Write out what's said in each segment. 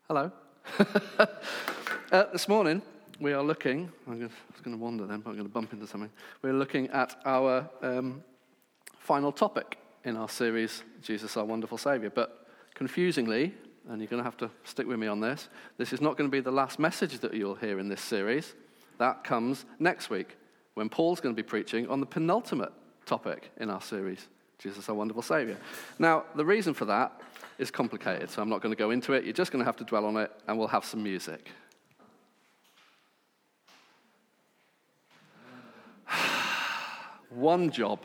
Hello. This morning, we are looking, I was going to wander then, but I'm going to bump into something. We're looking at our final topic in our series, Jesus, Our Wonderful Saviour. But confusingly, and you're going to have to stick with me on this is not going to be the last message that you'll hear in this series. That comes next week, when Paul's going to be preaching on the penultimate topic in our series, Jesus, Our Wonderful Saviour. Now, the reason for that is complicated, so I'm not going to go into it. You're just going to have to dwell on it, and we'll have some music. One job.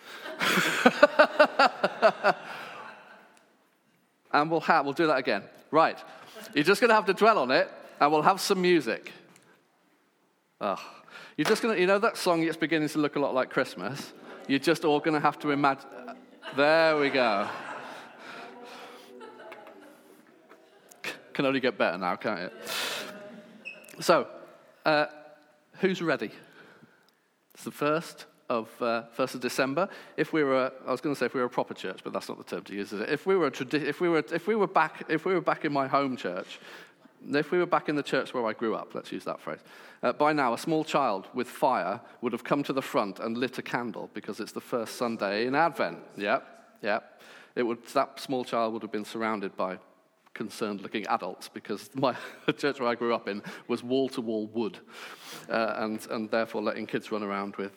And we'll do that again. Right. You're just going to have to dwell on it, and we'll have some music. You're just going to, that song that's beginning to look a lot like Christmas? You're just all going to have to imagine. There we go. Can only get better now, can't it? So, who's ready? It's the 1st of December. If we were a proper church, but that's not the term to use, is it? If we were back in my home church, if we were back in the church where I grew up, let's use that phrase. By now, a small child with fire would have come to the front and lit a candle because it's the first Sunday in Advent. Yep. That small child would have been surrounded by concerned-looking adults because the church where I grew up in was wall-to-wall wood, and therefore letting kids run around with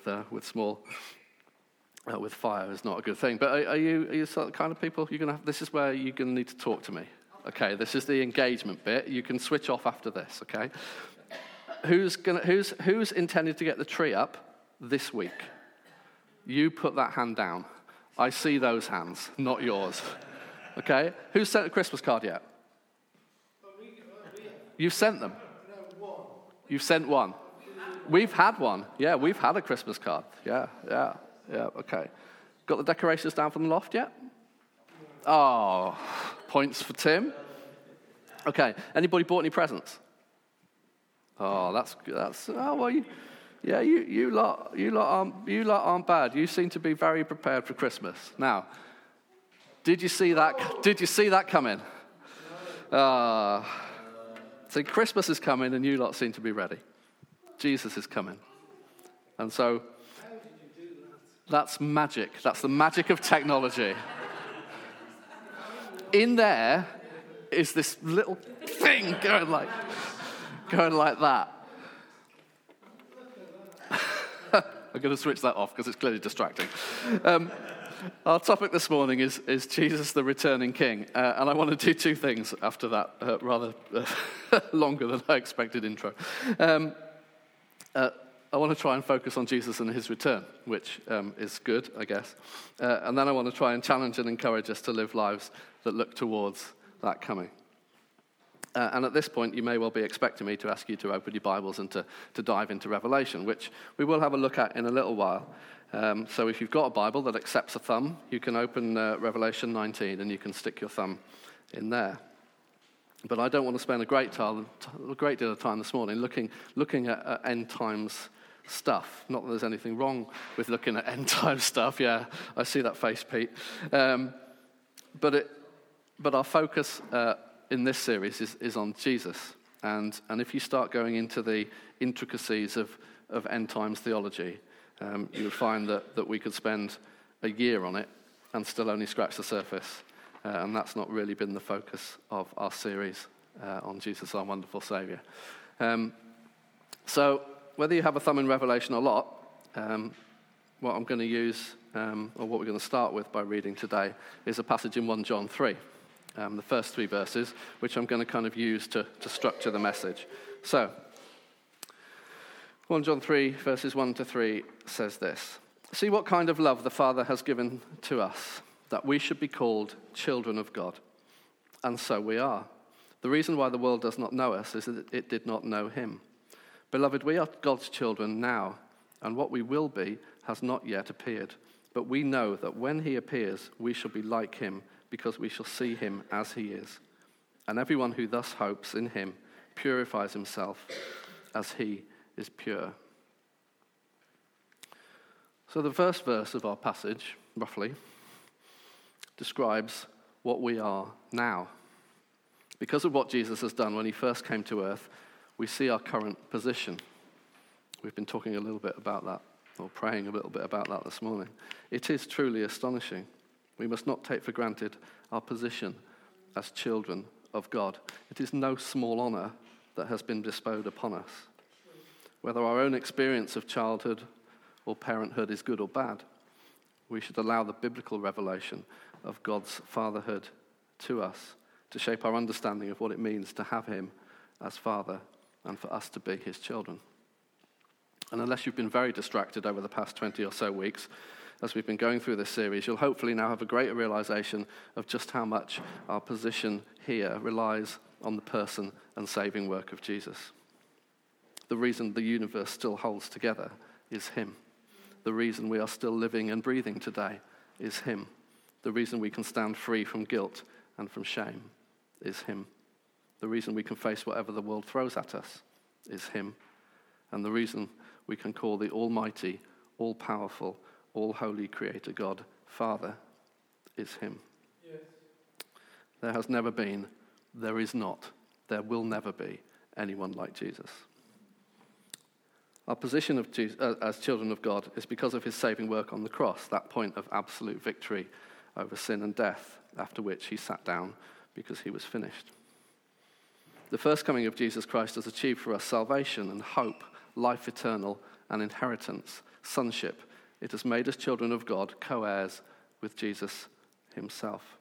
fire is not a good thing. But are you sort of the kind of people you're going to have? This is where you're going to need to talk to me. Okay, this is the engagement bit. You can switch off after this. Okay, who's intended to get the tree up this week? You put that hand down. I see those hands, not yours. Okay, who's sent a Christmas card yet? You've sent them. You've sent one. We've had one. Yeah, we've had a Christmas card. Yeah. Okay, got the decorations down from the loft yet? Oh, points for Tim. Okay, anybody bought any presents? Oh, that's. Oh well, you lot aren't bad. You seem to be very prepared for Christmas. Now, did you see that coming? See, Christmas is coming, and you lot seem to be ready. Jesus is coming, and so that's magic. That's the magic of technology. In there is this little thing going like that. I'm going to switch that off because it's clearly distracting. Our topic this morning is Jesus, the returning King, and I want to do two things after that rather longer than I expected intro. I want to try and focus on Jesus and his return, which is good, I guess. And then I want to try and challenge and encourage us to live lives that look towards that coming. And at this point, you may well be expecting me to ask you to open your Bibles and to dive into Revelation, which we will have a look at in a little while. So if you've got a Bible that accepts a thumb, you can open Revelation 19 and you can stick your thumb in there. But I don't want to spend a great deal of time this morning looking at end times stuff. Not that there's anything wrong with looking at end time stuff. Yeah, I see that face, Pete. But our focus in this series is on Jesus. And if you start going into the intricacies of end times theology, you would find that we could spend a year on it and still only scratch the surface. And that's not really been the focus of our series on Jesus, Our Wonderful Saviour. So whether you have a thumb in Revelation or not, what I'm going to use, or what we're going to start with by reading today, is a passage in 1 John 3, the first 3 verses, which I'm going to kind of use to structure the message. So, 1 John 3, verses 1 to 3 says this: "See what kind of love the Father has given to us, that we should be called children of God. And so we are. The reason why the world does not know us is that it did not know him. Beloved, we are God's children now, and what we will be has not yet appeared. But we know that when he appears, we shall be like him, because we shall see him as he is. And everyone who thus hopes in him purifies himself as he is pure." So the first verse of our passage, roughly, describes what we are now. Because of what Jesus has done when he first came to earth, we see our current position. We've been talking a little bit about that, or praying a little bit about that this morning. It is truly astonishing. We must not take for granted our position as children of God. It is no small honor that has been bestowed upon us. Whether our own experience of childhood or parenthood is good or bad, we should allow the biblical revelation of God's fatherhood to us to shape our understanding of what it means to have him as Father and for us to be his children. And unless you've been very distracted over the past 20 or so weeks, as we've been going through this series, you'll hopefully now have a greater realization of just how much our position here relies on the person and saving work of Jesus. The reason the universe still holds together is him. The reason we are still living and breathing today is him. The reason we can stand free from guilt and from shame is him. The reason we can face whatever the world throws at us is him. And the reason we can call the almighty, all-powerful, all-holy Creator God Father is him. Yes. There has never been, there is not, there will never be anyone like Jesus. Our position of Jesus, as children of God is because of his saving work on the cross, that point of absolute victory over sin and death, after which he sat down because he was finished. The first coming of Jesus Christ has achieved for us salvation and hope, life eternal and inheritance, sonship. It has made us children of God, co-heirs with Jesus himself.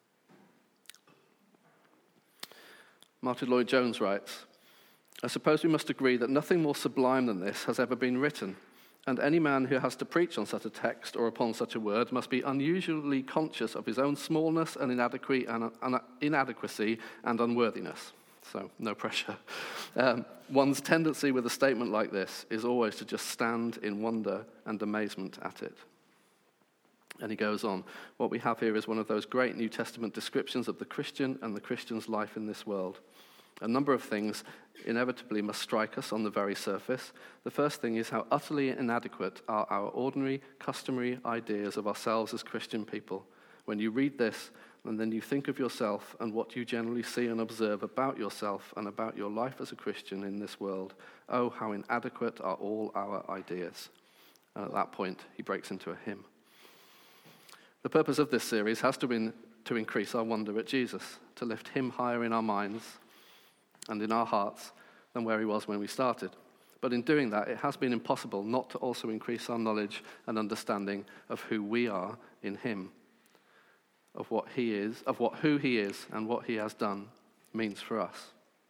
Martin Lloyd-Jones writes, I suppose we must agree that nothing more sublime than this has ever been written, and any man who has to preach on such a text or upon such a word must be unusually conscious of his own smallness and inadequacy and unworthiness. So, no pressure. One's tendency with a statement like this is always to just stand in wonder and amazement at it. And he goes on, what we have here is one of those great New Testament descriptions of the Christian and the Christian's life in this world. A number of things inevitably must strike us on the very surface. The first thing is how utterly inadequate are our ordinary, customary ideas of ourselves as Christian people. When you read this, and then you think of yourself and what you generally see and observe about yourself and about your life as a Christian in this world, oh, how inadequate are all our ideas. And at that point, he breaks into a hymn. The purpose of this series has to be to increase our wonder at Jesus, to lift him higher in our minds and in our hearts than where he was when we started. But in doing that, it has been impossible not to also increase our knowledge and understanding of who we are in him, of what he is, of who he is and what he has done means for us.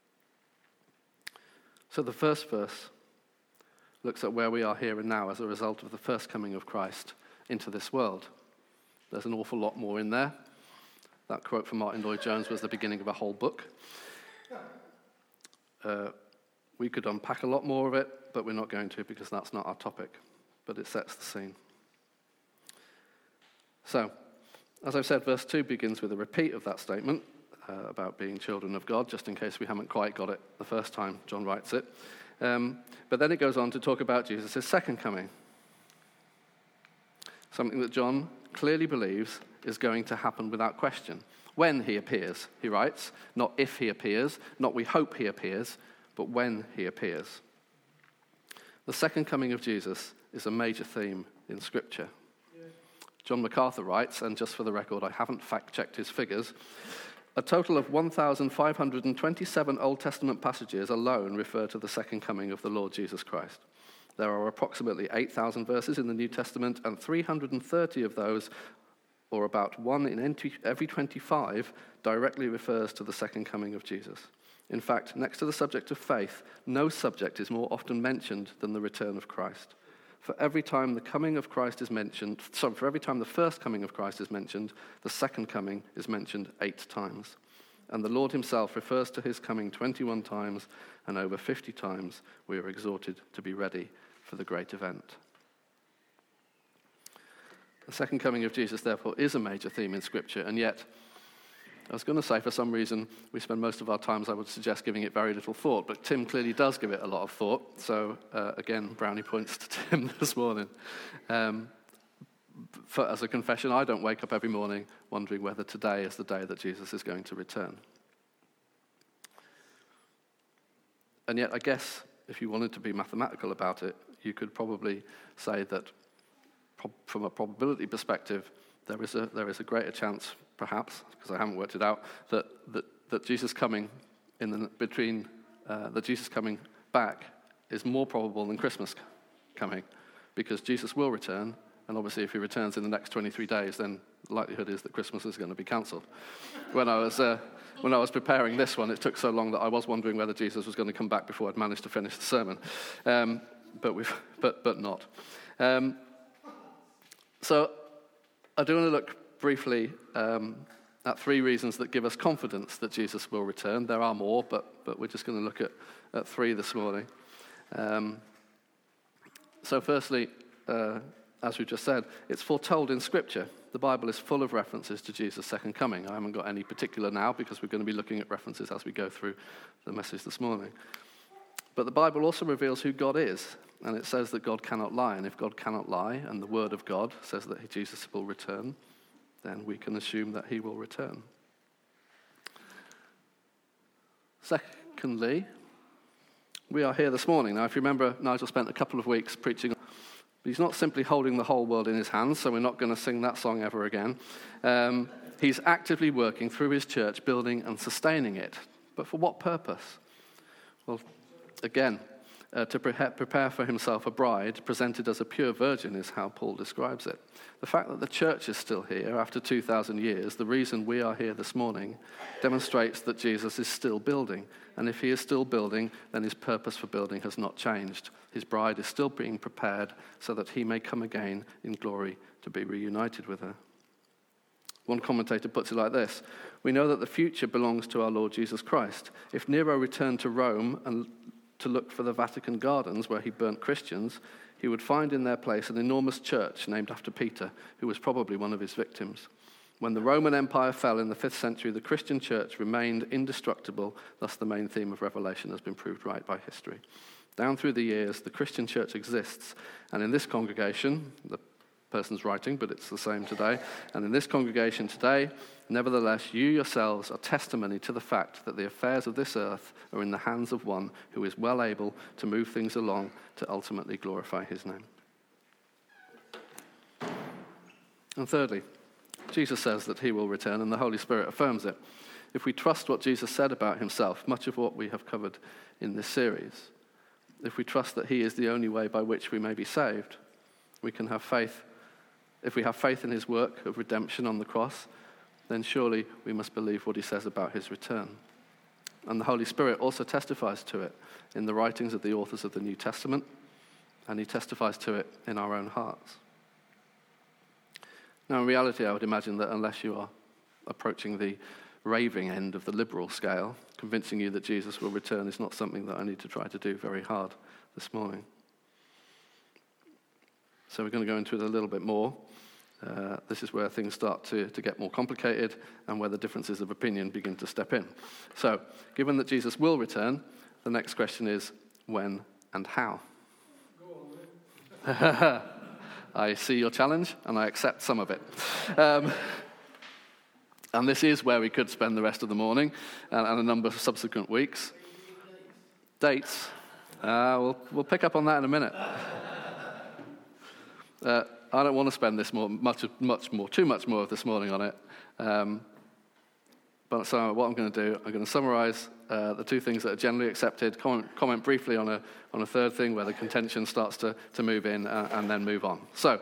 So the first verse looks at where we are here and now as a result of the first coming of Christ into this world. There's an awful lot more in there. That quote from Martin Lloyd-Jones was the beginning of a whole book. We could unpack a lot more of it, but we're not going to because that's not our topic. But it sets the scene. So, as I've said, verse 2 begins with a repeat of that statement about being children of God, just in case we haven't quite got it the first time John writes it. But then it goes on to talk about Jesus' second coming. Something that John clearly believes is going to happen without question. When he appears, he writes, not if he appears, not we hope he appears, but when he appears. The second coming of Jesus is a major theme in Scripture. John MacArthur writes, and just for the record, I haven't fact-checked his figures, a total of 1,527 Old Testament passages alone refer to the second coming of the Lord Jesus Christ. There are approximately 8,000 verses in the New Testament, and 330 of those, or about 1 in every 25, directly refers to the second coming of Jesus. In fact, next to the subject of faith, no subject is more often mentioned than the return of Christ. For every time the coming of Christ is mentioned, for every time the first coming of Christ is mentioned, the second coming is mentioned 8 times. And the Lord himself refers to his coming 21 times, and over 50 times we are exhorted to be ready for the great event. The second coming of Jesus, therefore, is a major theme in Scripture, and yet, I was going to say, for some reason, we spend most of our times, I would suggest, giving it very little thought, but Tim clearly does give it a lot of thought, so again, brownie points to Tim this morning. As a confession, I don't wake up every morning wondering whether today is the day that Jesus is going to return. And yet, I guess, if you wanted to be mathematical about it, you could probably say that from a probability perspective, there is a greater chance, perhaps, because I haven't worked it out, that Jesus coming that Jesus coming back is more probable than Christmas coming, because Jesus will return, and obviously if he returns in the next 23 days, then the likelihood is that Christmas is going to be cancelled. When I was preparing this one, it took so long that I was wondering whether Jesus was going to come back before I'd managed to finish the sermon, but not. So I do want to look briefly at 3 reasons that give us confidence that Jesus will return. There are more, but we're just going to look at 3 this morning. So firstly, as we just said, it's foretold in Scripture. The Bible is full of references to Jesus' second coming. I haven't got any particular now because we're going to be looking at references as we go through the message this morning. But the Bible also reveals who God is, and it says that God cannot lie. And if God cannot lie, and the Word of God says that Jesus will return, then we can assume that he will return. Secondly, we are here this morning. Now, if you remember, Nigel spent a couple of weeks preaching. He's not simply holding the whole world in his hands, so we're not going to sing that song ever again. He's actively working through his church, building and sustaining it. But for what purpose? Well, again, to prepare for himself a bride presented as a pure virgin is how Paul describes it. The fact that the church is still here after 2,000 years, the reason we are here this morning, demonstrates that Jesus is still building. And if he is still building, then his purpose for building has not changed. His bride is still being prepared so that he may come again in glory to be reunited with her. One commentator puts it like this: we know that the future belongs to our Lord Jesus Christ. If Nero returned to Rome and to look for the Vatican gardens where he burnt Christians, he would find in their place an enormous church named after Peter, who was probably one of his victims. When the Roman Empire fell in the 5th century, the Christian church remained indestructible, thus the main theme of Revelation has been proved right by history. Down through the years, the Christian church exists, and in this congregation, the person's writing, but it's the same today, and in this congregation today, nevertheless, you yourselves are testimony to the fact that the affairs of this earth are in the hands of one who is well able to move things along to ultimately glorify his name. And thirdly, Jesus says that he will return, and the Holy Spirit affirms it. If we trust what Jesus said about himself, much of what we have covered in this series, if we trust that he is the only way by which we may be saved, we can have faith. If we have faith in his work of redemption on the cross, then surely we must believe what he says about his return. And the Holy Spirit also testifies to it in the writings of the authors of the New Testament, and he testifies to it in our own hearts. Now, in reality, I would imagine that unless you are approaching the raving end of the liberal scale, convincing you that Jesus will return is not something that I need to try to do very hard this morning. So we're going to go into it a little bit more. This is where things start to get more complicated and where the differences of opinion begin to step in. So, given that Jesus will return, the next question is when and how? I see your challenge and I accept some of it. And this is where we could spend the rest of the morning and a number of subsequent weeks. Dates. We'll pick up on that in a minute. I don't want to spend too much more of this morning on it. But so what I'm going to do, I'm going to summarize the 2 things that are generally accepted, comment briefly on a third thing where the contention starts to move in, and then move on. So,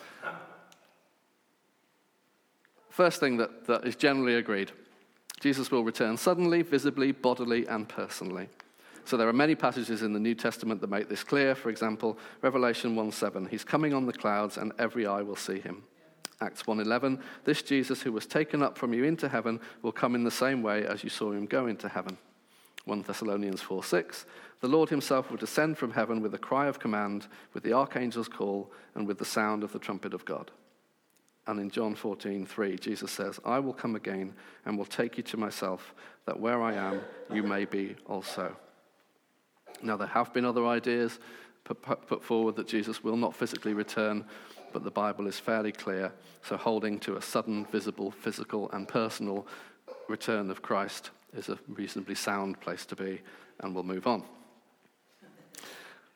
first thing that is generally agreed, Jesus will return suddenly, visibly, bodily, and personally. So there are many passages in the New Testament that make this clear. For example, Revelation 1:7, he's coming on the clouds and every eye will see him. Acts 1:11, this Jesus who was taken up from you into heaven will come in the same way as you saw him go into heaven. 1 Thessalonians 4:6, the Lord himself will descend from heaven with a cry of command, with the archangel's call, and with the sound of the trumpet of God. And in John 14:3, Jesus says, I will come again and will take you to myself, that where I am, you may be also. Now, there have been other ideas put forward that Jesus will not physically return, but the Bible is fairly clear. So holding to a sudden, visible, physical, and personal return of Christ is a reasonably sound place to be, and we'll move on.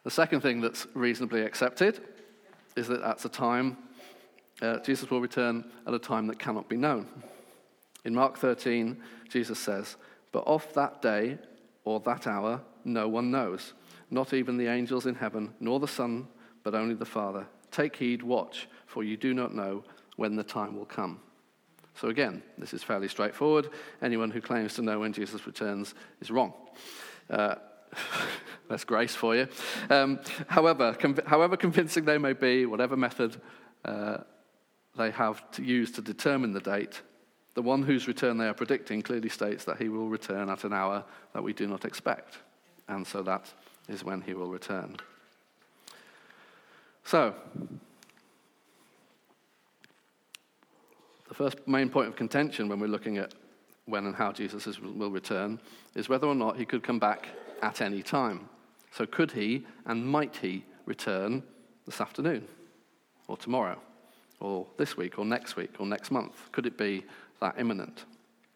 The second thing that's reasonably accepted is that at a time, Jesus will return at a time that cannot be known. In Mark 13, Jesus says, "But of that day or that hour no one knows, not even the angels in heaven, nor the Son, but only the Father. Take heed, watch, for you do not know when the time will come." So again, this is fairly straightforward. Anyone who claims to know when Jesus returns is wrong. That's grace for you. However convincing they may be, whatever method they have to use to determine the date, the one whose return they are predicting clearly states that he will return at an hour that we do not expect. And so that is when he will return. So, the first main point of contention when we're looking at when and how Jesus will return is whether or not he could come back at any time. So could he and might he return this afternoon or tomorrow or this week or next month? Could it be that imminent?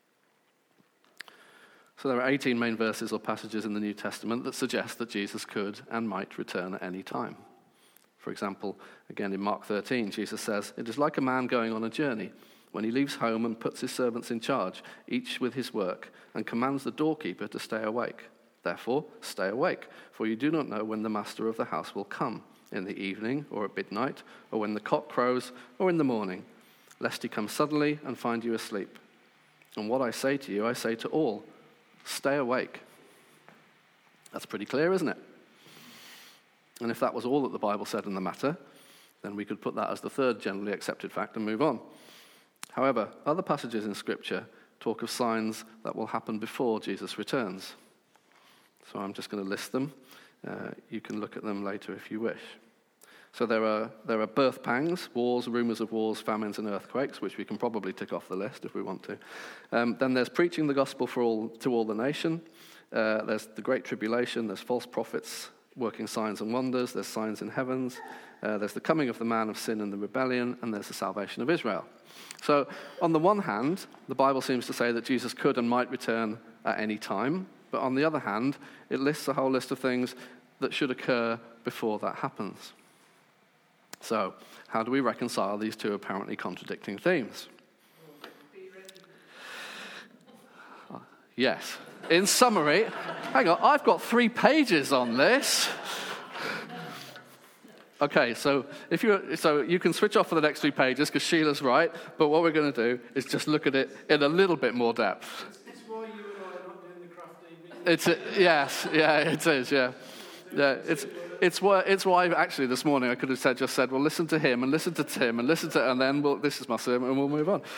So there are 18 main verses or passages in the New Testament that suggest that Jesus could and might return at any time. For example, again in Mark 13, Jesus says, "It is like a man going on a journey when he leaves home and puts his servants in charge, each with his work, and commands the doorkeeper to stay awake. Therefore, stay awake, for you do not know when the master of the house will come, in the evening or at midnight, or when the cock crows, or in the morning, lest he come suddenly and find you asleep. And what I say to you, I say to all, stay awake." That's pretty clear, isn't it? And if that was all that the Bible said in the matter, then we could put that as the third generally accepted fact and move on. However, other passages in Scripture talk of signs that will happen before Jesus returns. So I'm just going to list them. You can look at them later if you wish. So there are birth pangs, wars, rumors of wars, famines, and earthquakes, which we can probably tick off the list if we want to. Then there's preaching the gospel to all the nation. There's the Great Tribulation. There's false prophets working signs and wonders. There's signs in heavens. There's the coming of the man of sin and the rebellion. And there's the salvation of Israel. So on the one hand, the Bible seems to say that Jesus could and might return at any time. But on the other hand, it lists a whole list of things that should occur before that happens. So, how do we reconcile these two apparently contradicting themes? Yes. In summary, hang on, I've got 3 pages on this. Okay, so you can switch off for the next 3 pages because Sheila's right, but what we're going to do is just look at it in a little bit more depth. It's why you and I are not doing the craft evening. It is, yeah. It's why actually this morning I could have just said, well, listen to him and listen to Tim and and then this is my sermon and we'll move on.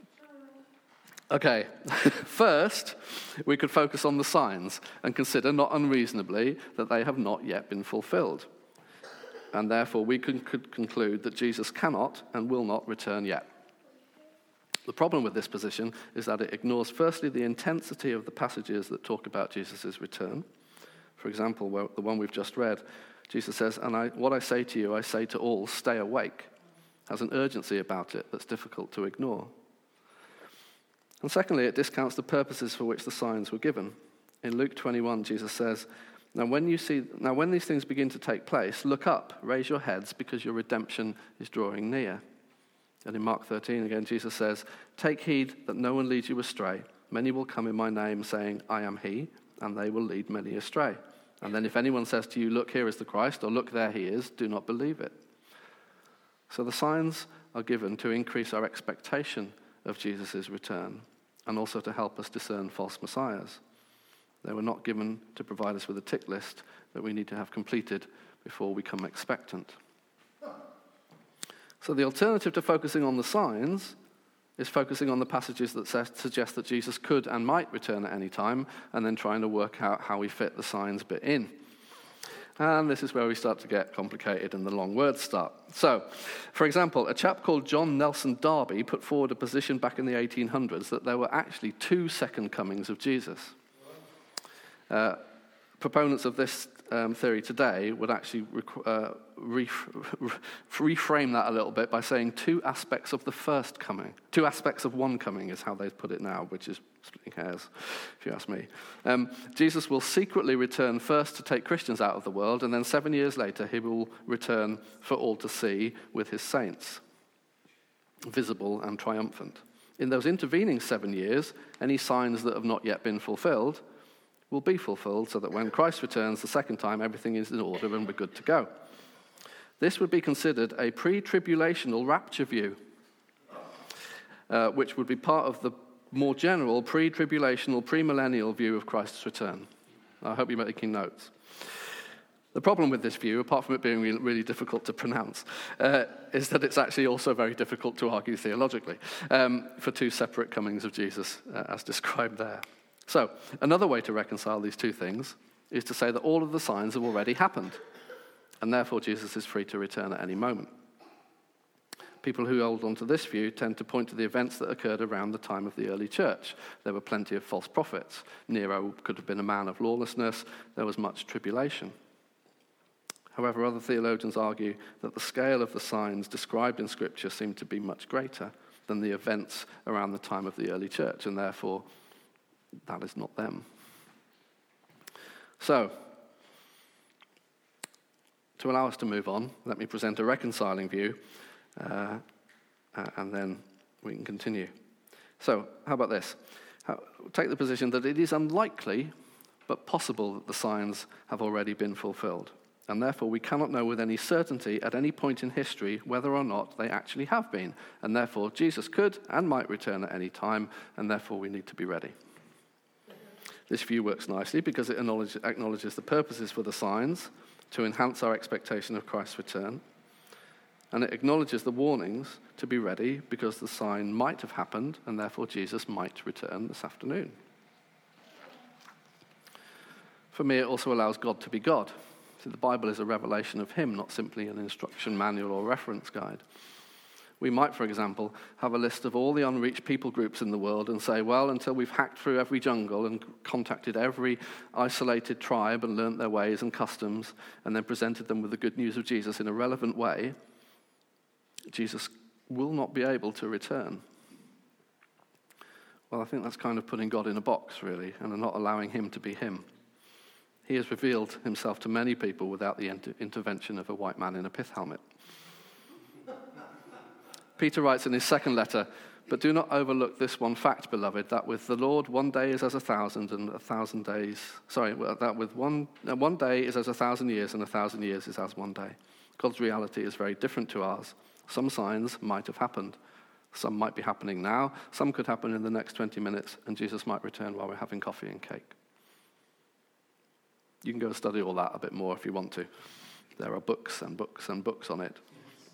Okay, first we could focus on the signs and consider not unreasonably that they have not yet been fulfilled. And therefore we could conclude that Jesus cannot and will not return yet. The problem with this position is that it ignores firstly the intensity of the passages that talk about Jesus' return. For example, the one we've just read, Jesus says, "And what I say to you, I say to all, stay awake," has an urgency about it that's difficult to ignore. And secondly, it discounts the purposes for which the signs were given. In Luke 21, Jesus says, Now when these things begin to take place, look up, raise your heads, because your redemption is drawing near." And in Mark 13, again, Jesus says, "Take heed that no one leads you astray. Many will come in my name, saying, 'I am he,' and they will lead many astray. And then if anyone says to you, 'Look, here is the Christ,' or 'Look, there he is,' do not believe it." So the signs are given to increase our expectation of Jesus' return, and also to help us discern false messiahs. They were not given to provide us with a tick list that we need to have completed before we become expectant. So the alternative to focusing on the signs is focusing on the passages that suggest that Jesus could and might return at any time, and then trying to work out how we fit the signs bit in. And this is where we start to get complicated and the long words start. So, for example, a chap called John Nelson Darby put forward a position back in the 1800s that there were actually 2 second comings of Jesus. Proponents of this theory today would actually reframe that a little bit by saying two aspects of the first coming. Two aspects of one coming is how they put it now, which is splitting hairs, if you ask me. Jesus will secretly return first to take Christians out of the world, and then 7 years later he will return for all to see with his saints, visible and triumphant. In those intervening 7 years, any signs that have not yet been fulfilled will be fulfilled, so that when Christ returns the second time, everything is in order and we're good to go. This would be considered a pre-tribulational rapture view, which would be part of the more general pre-tribulational, premillennial view of Christ's return. I hope you're making notes. The problem with this view, apart from it being really difficult to pronounce, is that it's actually also very difficult to argue theologically for two separate comings of Jesus, as described there. So, another way to reconcile these two things is to say that all of the signs have already happened, and therefore Jesus is free to return at any moment. People who hold on to this view tend to point to the events that occurred around the time of the early church. There were plenty of false prophets. Nero could have been a man of lawlessness. There was much tribulation. However, other theologians argue that the scale of the signs described in Scripture seem to be much greater than the events around the time of the early church, and therefore that is not them. So, to allow us to move on, let me present a reconciling view, and then we can continue. So, how about this? Take the position that it is unlikely, but possible that the signs have already been fulfilled, and therefore we cannot know with any certainty at any point in history whether or not they actually have been, and therefore Jesus could and might return at any time, and therefore we need to be ready. This view works nicely because it acknowledges the purposes for the signs to enhance our expectation of Christ's return, and it acknowledges the warnings to be ready because the sign might have happened and therefore Jesus might return this afternoon. For me, it also allows God to be God. See, the Bible is a revelation of him, not simply an instruction manual or reference guide. We might, for example, have a list of all the unreached people groups in the world and say, well, until we've hacked through every jungle and contacted every isolated tribe and learnt their ways and customs and then presented them with the good news of Jesus in a relevant way, Jesus will not be able to return. Well, I think that's kind of putting God in a box, really, and not allowing him to be him. He has revealed himself to many people without the intervention of a white man in a pith helmet. Peter writes in his second letter, "But do not overlook this one fact, beloved, that with the Lord 1 day is as 1,000 and 1,000 days. That with one day is as 1,000 years and 1,000 years is as 1 day." God's reality is very different to ours. Some signs might have happened. Some might be happening now. Some could happen in the next 20 minutes, and Jesus might return while we're having coffee and cake. You can go study all that a bit more if you want to. There are books and books and books on it.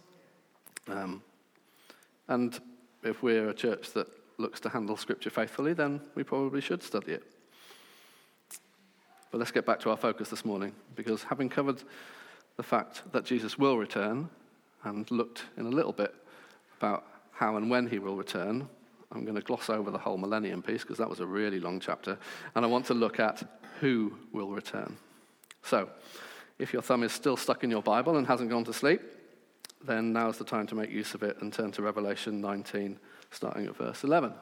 And if we're a church that looks to handle Scripture faithfully, then we probably should study it. But let's get back to our focus this morning, because having covered the fact that Jesus will return and looked in a little bit about how and when he will return, I'm going to gloss over the whole millennium piece because that was a really long chapter, and I want to look at who will return. So, if your thumb is still stuck in your Bible and hasn't gone to sleep, then now's the time to make use of it and turn to Revelation 19, starting at verse 11.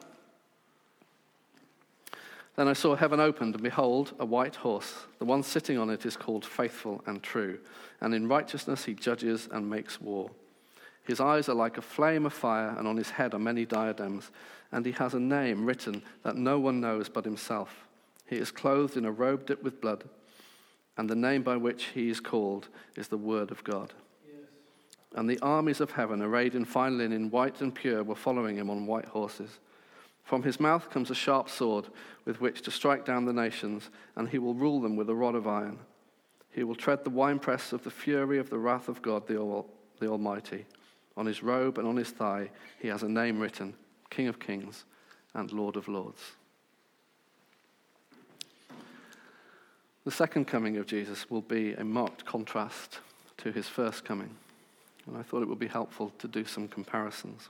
Then I saw heaven opened, and behold, a white horse. The one sitting on it is called Faithful and True, and in righteousness he judges and makes war. His eyes are like a flame of fire, and on his head are many diadems, and he has a name written that no one knows but himself. He is clothed in a robe dipped with blood, and the name by which he is called is the Word of God. And the armies of heaven, arrayed in fine linen, white and pure, were following him on white horses. From his mouth comes a sharp sword with which to strike down the nations, and he will rule them with a rod of iron. He will tread the winepress of the fury of the wrath of God, the Almighty. On his robe and on his thigh he has a name written, King of Kings and Lord of Lords. The second coming of Jesus will be a marked contrast to his first coming. And I thought it would be helpful to do some comparisons.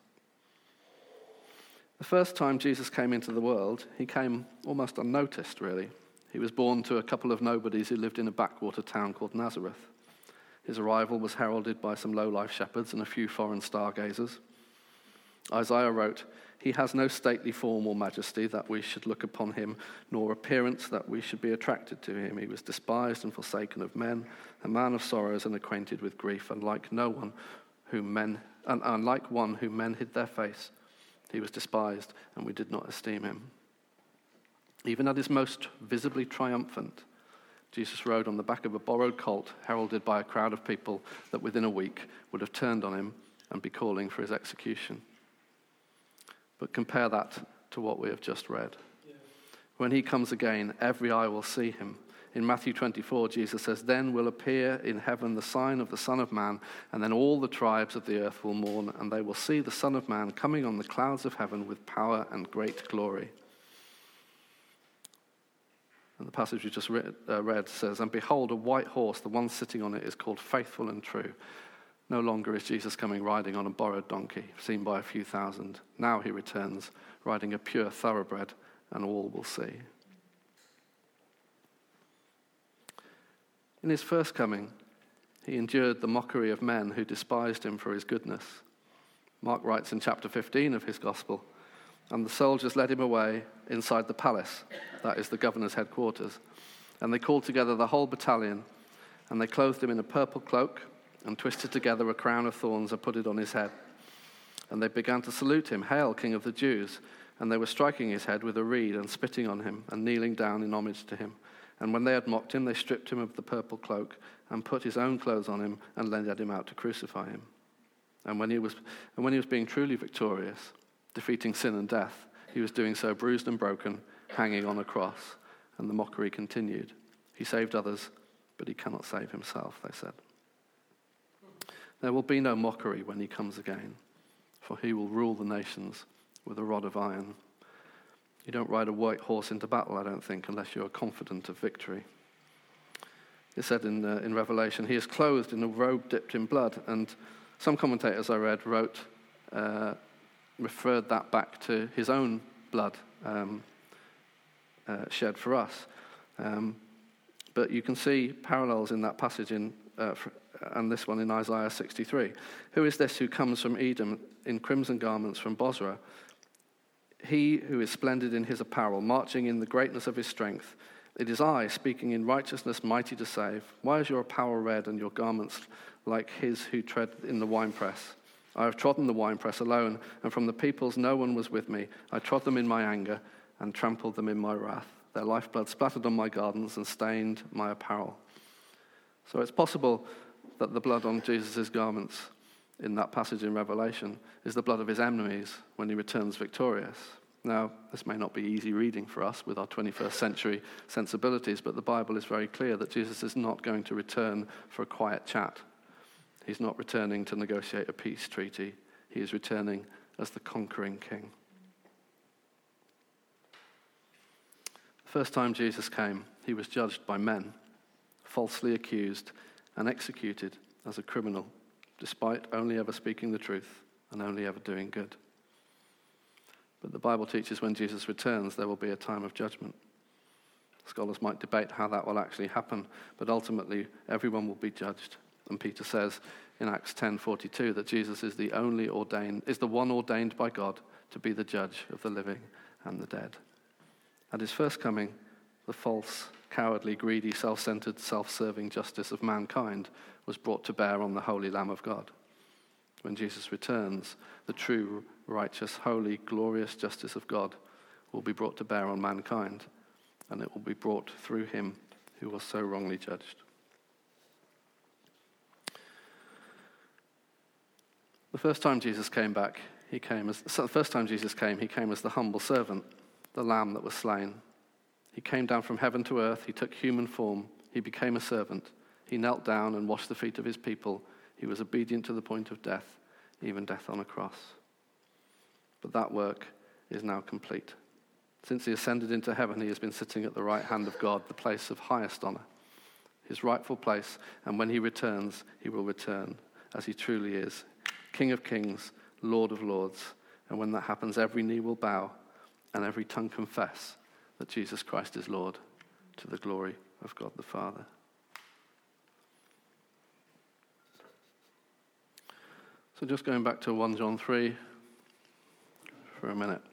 The first time Jesus came into the world, he came almost unnoticed, really. He was born to a couple of nobodies who lived in a backwater town called Nazareth. His arrival was heralded by some low-life shepherds and a few foreign stargazers. Isaiah wrote, "He has no stately form or majesty that we should look upon him, nor appearance that we should be attracted to him. He was despised and forsaken of men, a man of sorrows and acquainted with grief, and like one whom men hid their face. He was despised, and we did not esteem him." Even at his most visibly triumphant, Jesus rode on the back of a borrowed colt, heralded by a crowd of people that within a week would have turned on him and be calling for his execution. But compare that to what we have just read. Yeah. When he comes again, every eye will see him. In Matthew 24, Jesus says, "Then will appear in heaven the sign of the Son of Man, and then all the tribes of the earth will mourn, and they will see the Son of Man coming on the clouds of heaven with power and great glory." And the passage we just read says, "And behold, a white horse, the one sitting on it is called Faithful and True." No longer is Jesus coming riding on a borrowed donkey, seen by a few thousand. Now he returns, riding a pure thoroughbred, and all will see. In his first coming, he endured the mockery of men who despised him for his goodness. Mark writes in chapter 15 of his gospel, "And the soldiers led him away inside the palace," that is the governor's headquarters, "and they called together the whole battalion, and they clothed him in a purple cloak, and twisted together a crown of thorns and put it on his head. And they began to salute him, 'Hail, King of the Jews!' And they were striking his head with a reed and spitting on him and kneeling down in homage to him. And when they had mocked him, they stripped him of the purple cloak and put his own clothes on him and led him out to crucify him. And when he was being truly victorious, defeating sin and death, he was doing so bruised and broken, hanging on a cross. And the mockery continued. He saved others, but he cannot save himself," they said. "There will be no mockery when he comes again, for he will rule the nations with a rod of iron." You don't ride a white horse into battle, I don't think, unless you're confident of victory. It said in Revelation, "He is clothed in a robe dipped in blood," and some commentators I read referred that back to his own blood shed for us. But you can see parallels in that passage and this one in Isaiah 63. "Who is this who comes from Edom in crimson garments from Bozrah? He who is splendid in his apparel, marching in the greatness of his strength. It is I, speaking in righteousness, mighty to save. Why is your apparel red and your garments like his who tread in the winepress? I have trodden the winepress alone, and from the peoples no one was with me. I trod them in my anger and trampled them in my wrath. Their lifeblood splattered on my gardens and stained my apparel." So it's possible that the blood on Jesus' garments in that passage in Revelation is the blood of his enemies when he returns victorious. Now, this may not be easy reading for us with our 21st century sensibilities, but the Bible is very clear that Jesus is not going to return for a quiet chat. He's not returning to negotiate a peace treaty. He is returning as the conquering king. The first time Jesus came, he was judged by men, falsely accused and executed as a criminal, despite only ever speaking the truth and only ever doing good. But the Bible teaches when Jesus returns, there will be a time of judgment. Scholars might debate how that will actually happen, but ultimately everyone will be judged. And Peter says in Acts 10:42 that Jesus is the one ordained by God to be the judge of the living and the dead. At his first coming, the false, cowardly, greedy, self-centered, self-serving justice of mankind was brought to bear on the holy Lamb of God. When Jesus returns, the true, righteous, holy, glorious justice of God will be brought to bear on mankind, and it will be brought through him who was so wrongly judged. The first time Jesus came, he came as the humble servant, the lamb that was slain. He came down from heaven to earth. He took human form. He became a servant. He knelt down and washed the feet of his people. He was obedient to the point of death, even death on a cross. But that work is now complete. Since he ascended into heaven, he has been sitting at the right hand of God, the place of highest honor, his rightful place. And when he returns, he will return as he truly is, King of kings, Lord of lords. And when that happens, every knee will bow and every tongue confess that Jesus Christ is Lord, to the glory of God the Father. So just going back to 1 John 3 for a minute.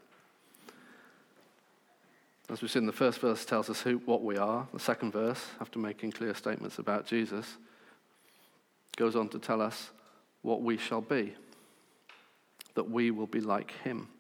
As we've seen, the first verse tells us what we are. The second verse, after making clear statements about Jesus, goes on to tell us what we shall be, that we will be like him.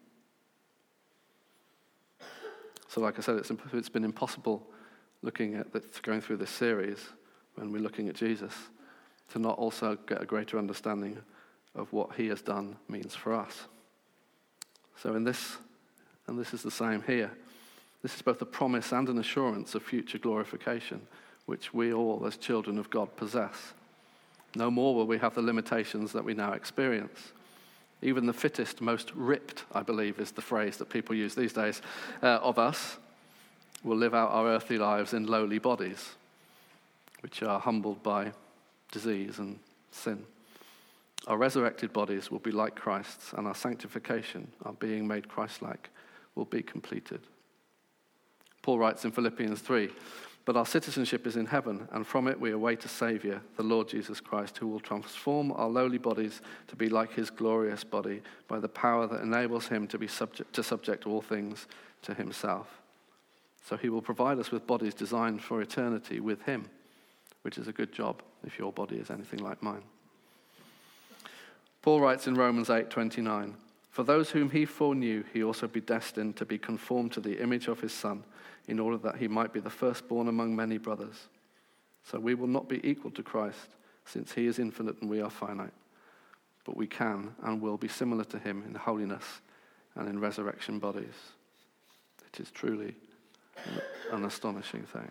So like I said, it's been impossible going through this series, when we're looking at Jesus, to not also get a greater understanding of what he has done means for us. So in this, and this is the same here, this is both a promise and an assurance of future glorification, which we all as children of God possess. No more will we have the limitations that we now experience. Even the fittest, most ripped, I believe is the phrase that people use these days, of us, will live out our earthly lives in lowly bodies, which are humbled by disease and sin. Our resurrected bodies will be like Christ's, and our sanctification, our being made Christ-like, will be completed. Paul writes in Philippians 3, "But our citizenship is in heaven, and from it we await a Saviour, the Lord Jesus Christ, who will transform our lowly bodies to be like his glorious body by the power that enables him to subject all things to himself. So he will provide us with bodies designed for eternity with him," which is a good job if your body is anything like mine. Paul writes in Romans 8:29, "For those whom he foreknew, he also predestined to be conformed to the image of his Son, in order that he might be the firstborn among many brothers. So we will not be equal to Christ, since he is infinite and we are finite. But we can and will be similar to him in holiness and in resurrection bodies." It is truly an astonishing thing.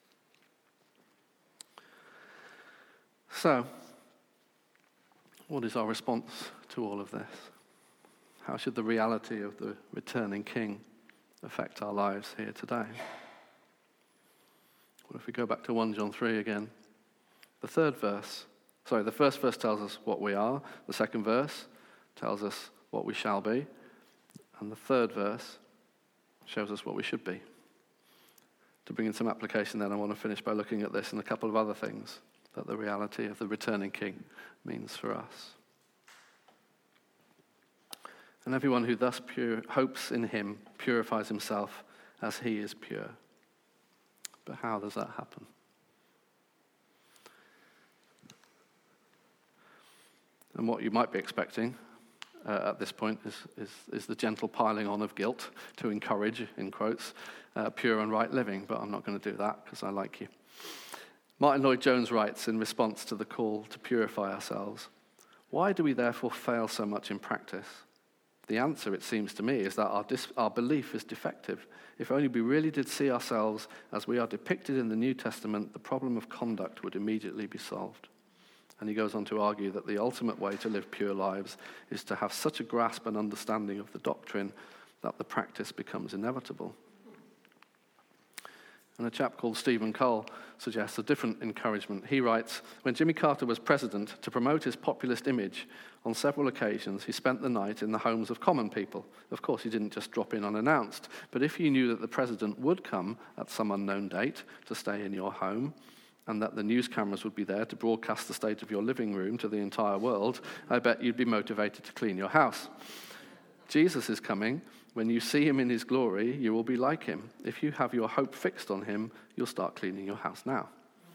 So, what is our response to all of this? How should the reality of the returning King affect our lives here today? Well, if we go back to 1 John 3 again, the first verse tells us what we are, the second verse tells us what we shall be, and the third verse shows us what we should be. To bring in some application then, I want to finish by looking at this and a couple of other things that the reality of the returning King means for us. "And everyone who thus hopes in him purifies himself as he is pure." But how does that happen? And what you might be expecting at this point is the gentle piling on of guilt to encourage, in quotes, pure and right living. But I'm not going to do that because I like you. Martin Lloyd-Jones writes in response to the call to purify ourselves, "Why do we therefore fail so much in practice? The answer, it seems to me, is that our belief is defective. If only we really did see ourselves as we are depicted in the New Testament, the problem of conduct would immediately be solved." And he goes on to argue that the ultimate way to live pure lives is to have such a grasp and understanding of the doctrine that the practice becomes inevitable. And a chap called Stephen Cole suggests a different encouragement. He writes, "When Jimmy Carter was president, to promote his populist image, on several occasions he spent the night in the homes of common people. Of course, he didn't just drop in unannounced, but if you knew that the president would come at some unknown date to stay in your home, and that the news cameras would be there to broadcast the state of your living room to the entire world, I bet you'd be motivated to clean your house. Jesus is coming. When you see him in his glory, you will be like him. If you have your hope fixed on him, you'll start cleaning your house now."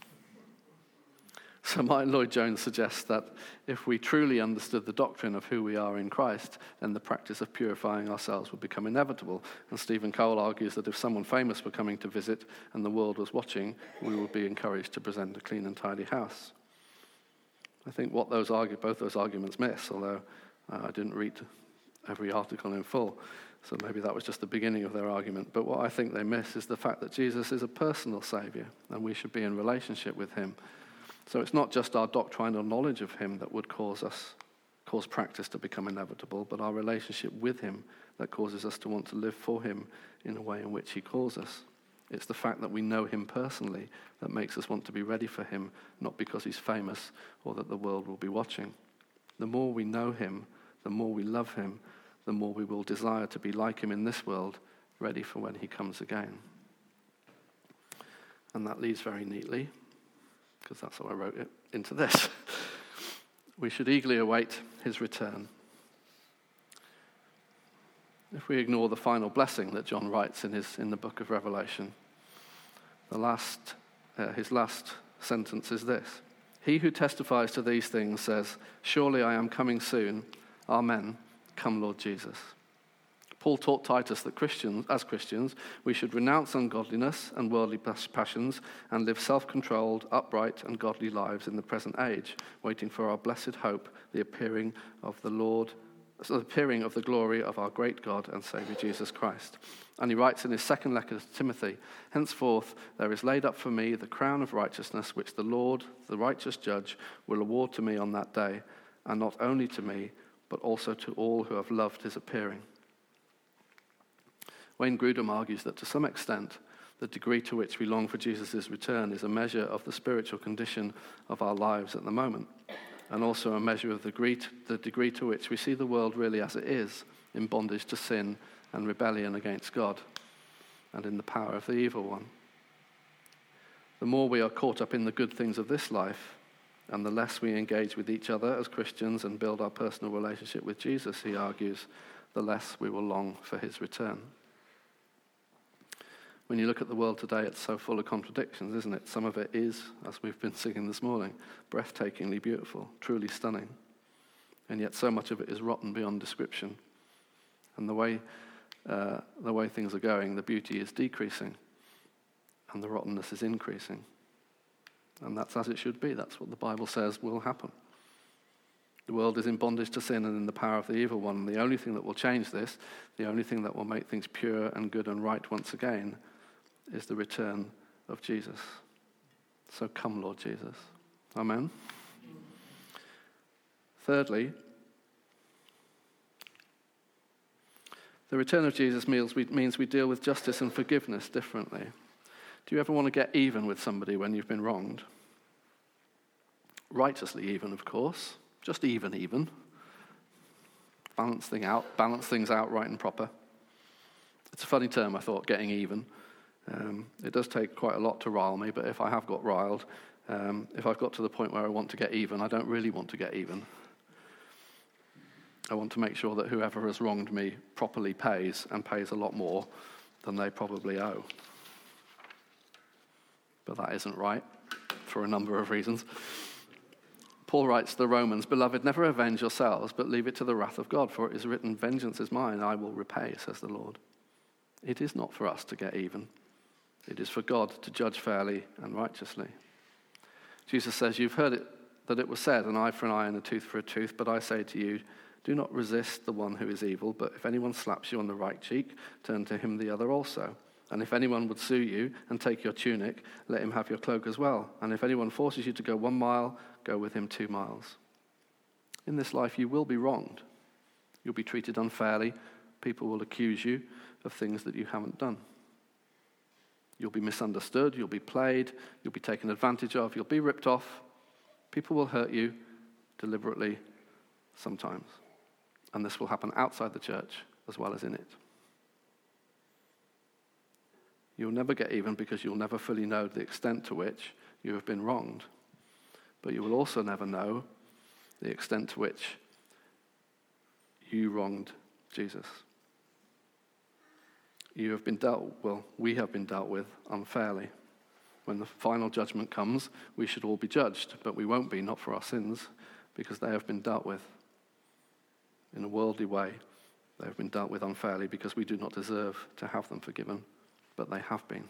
So Martin Lloyd-Jones suggests that if we truly understood the doctrine of who we are in Christ, then the practice of purifying ourselves would become inevitable. And Stephen Cole argues that if someone famous were coming to visit and the world was watching, we would be encouraged to present a clean and tidy house. I think what both those arguments miss, although I didn't read every article in full, so maybe that was just the beginning of their argument. But what I think they miss is the fact that Jesus is a personal Saviour, and we should be in relationship with him. So it's not just our doctrinal knowledge of him that would cause practice to become inevitable, but our relationship with him that causes us to want to live for him in a way in which he calls us. It's the fact that we know him personally that makes us want to be ready for him, not because he's famous or that the world will be watching. The more we know him, the more we love him, the more we will desire to be like him in this world, ready for when he comes again. And that leads very neatly, because that's how I wrote it, into this. We should eagerly await his return. If we ignore the final blessing that John writes in the book of Revelation, his last sentence is this: "He who testifies to these things says, 'Surely I am coming soon. Amen. Come, Lord Jesus.'" Paul taught Titus that as Christians, we should renounce ungodliness and worldly passions and live self-controlled, upright, and godly lives in the present age, waiting for our blessed hope, the appearing of the glory of our great God and Saviour Jesus Christ. And he writes in his second letter to Timothy, "Henceforth there is laid up for me the crown of righteousness, which the Lord, the righteous judge, will award to me on that day, and not only to me, but also to all who have loved his appearing." Wayne Grudem argues that to some extent, the degree to which we long for Jesus' return is a measure of the spiritual condition of our lives at the moment, and also a measure of the degree to which we see the world really as it is, in bondage to sin and rebellion against God, and in the power of the evil one. The more we are caught up in the good things of this life, and the less we engage with each other as Christians and build our personal relationship with Jesus, he argues, the less we will long for his return. When you look at the world today, it's so full of contradictions, isn't it? Some of it is, as we've been singing this morning, breathtakingly beautiful, truly stunning. And yet so much of it is rotten beyond description. And the way things are going, the beauty is decreasing, and the rottenness is increasing. And that's as it should be. That's what the Bible says will happen. The world is in bondage to sin and in the power of the evil one. And the only thing that will change this, the only thing that will make things pure and good and right once again, is the return of Jesus. So come, Lord Jesus. Amen. Thirdly, the return of Jesus means we deal with justice and forgiveness differently. Do you ever want to get even with somebody when you've been wronged? Righteously even, of course. Just even. Balance things out right and proper. It's a funny term, I thought, getting even. It does take quite a lot to rile me, but if I have got riled, if I've got to the point where I want to get even, I don't really want to get even. I want to make sure that whoever has wronged me properly pays, and pays a lot more than they probably owe. But that isn't right, for a number of reasons. Paul writes to the Romans, "Beloved, never avenge yourselves, but leave it to the wrath of God, for it is written, 'Vengeance is mine, I will repay,' says the Lord." It is not for us to get even. It is for God to judge fairly and righteously. Jesus says, "You've heard that it was said, an eye for an eye and a tooth for a tooth, but I say to you, do not resist the one who is evil, but if anyone slaps you on the right cheek, turn to him the other also. And if anyone would sue you and take your tunic, let him have your cloak as well. And if anyone forces you to go 1 mile, go with him 2 miles. In this life you will be wronged. You'll be treated unfairly. People will accuse you of things that you haven't done. You'll be misunderstood. You'll be played. You'll be taken advantage of. You'll be ripped off. People will hurt you deliberately sometimes. And this will happen outside the church as well as in it. You'll never get even because you'll never fully know the extent to which you have been wronged. But you will also never know the extent to which you wronged Jesus. We have been dealt with unfairly. When the final judgment comes, we should all be judged, but we won't be, not for our sins, because they have been dealt with in a worldly way. They have been dealt with unfairly because we do not deserve to have them forgiven, but they have been.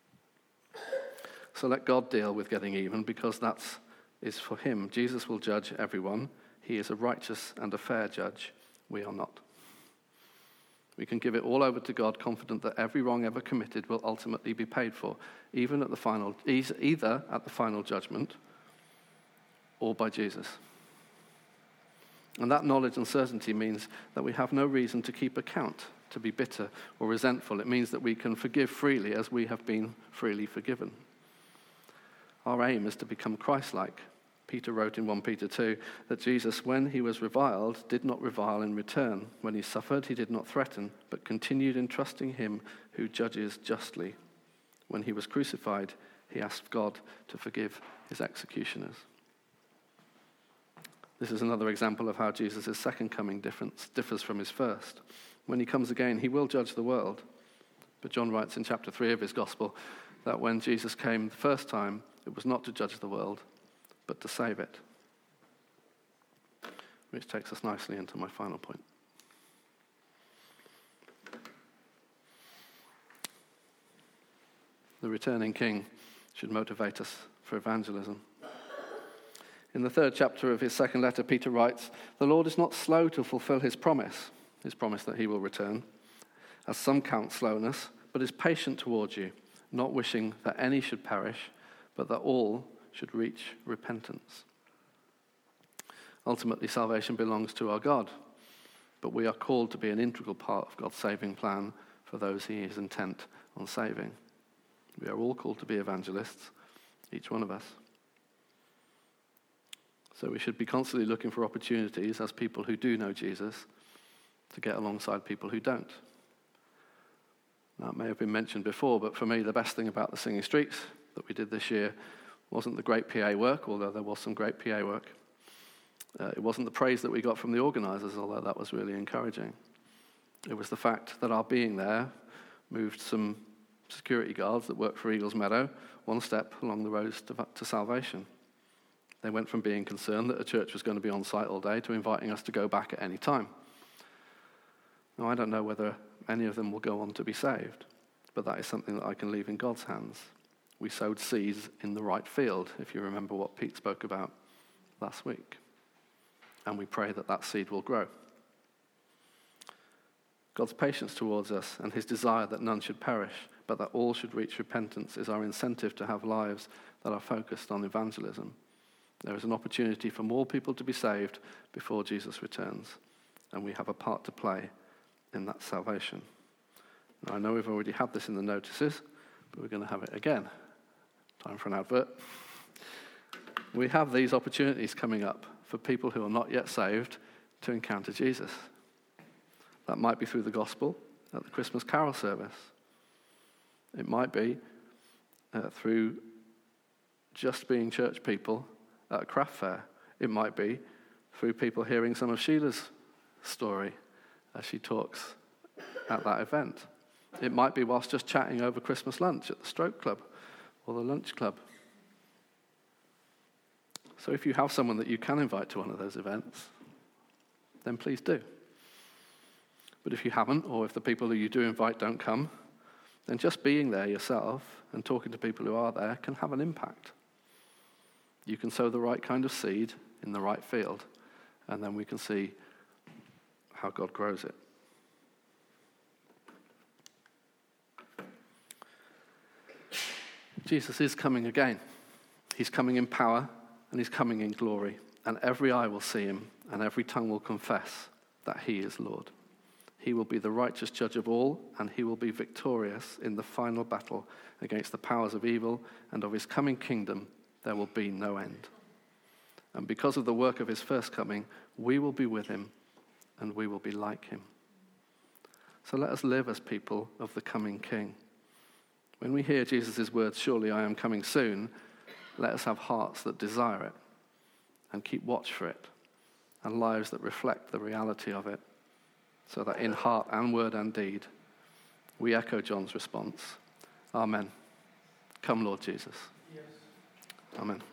So let God deal with getting even, because that is for him. Jesus will judge everyone. He is a righteous and a fair judge. We are not. We can give it all over to God, confident that every wrong ever committed will ultimately be paid for, either at the final judgment or by Jesus. And that knowledge and certainty means that we have no reason to keep account, to be bitter or resentful. It means that we can forgive freely as we have been freely forgiven. Our aim is to become Christ-like. Peter wrote in 1 Peter 2 that Jesus, when he was reviled, did not revile in return. When he suffered, he did not threaten, but continued entrusting him who judges justly. When he was crucified, he asked God to forgive his executioners. This is another example of how Jesus' second coming differs from his first. When he comes again, he will judge the world. But John writes in chapter 3 of his gospel that when Jesus came the first time, it was not to judge the world, but to save it. Which takes us nicely into my final point. The returning king should motivate us for evangelism. In the 3rd chapter of his second letter, Peter writes, "The Lord is not slow to fulfill his promise that he will return, as some count slowness, but is patient towards you, not wishing that any should perish, but that all should reach repentance." Ultimately, salvation belongs to our God, but we are called to be an integral part of God's saving plan for those he is intent on saving. We are all called to be evangelists, each one of us. So we should be constantly looking for opportunities as people who do know Jesus to get alongside people who don't. That may have been mentioned before, but for me, the best thing about the Singing Streets that we did this year wasn't the great PA work, although there was some great PA work. It wasn't the praise that we got from the organisers, although that was really encouraging. It was the fact that our being there moved some security guards that worked for Eagles Meadow one step along the road to salvation. They went from being concerned that a church was going to be on site all day to inviting us to go back at any time. Now, I don't know whether any of them will go on to be saved, but that is something that I can leave in God's hands. We sowed seeds in the right field, if you remember what Pete spoke about last week. And we pray that that seed will grow. God's patience towards us and his desire that none should perish, but that all should reach repentance is our incentive to have lives that are focused on evangelism. There is an opportunity for more people to be saved before Jesus returns, and we have a part to play in that salvation. Now, I know we've already had this in the notices, but we're going to have it again. Time for an advert. We have these opportunities coming up for people who are not yet saved to encounter Jesus. That might be through the gospel at the Christmas carol service. It might be through just being church people at a craft fair. It might be through people hearing some of Sheila's story as she talks at that event. It might be whilst just chatting over Christmas lunch at the Stroke Club or the Lunch Club. So if you have someone that you can invite to one of those events, then please do. But if you haven't, or if the people who you do invite don't come, then just being there yourself and talking to people who are there can have an impact. You can sow the right kind of seed in the right field, and then we can see how God grows it. Jesus is coming again. He's coming in power, and he's coming in glory. And every eye will see him, and every tongue will confess that he is Lord. He will be the righteous judge of all, and he will be victorious in the final battle against the powers of evil, and of his coming kingdom there will be no end. And because of the work of his first coming, we will be with him, and we will be like him. So let us live as people of the coming King. When we hear Jesus' words, "Surely I am coming soon," let us have hearts that desire it, and keep watch for it, and lives that reflect the reality of it, so that in heart and word and deed, we echo John's response. Amen. Come, Lord Jesus. Yes. Amen.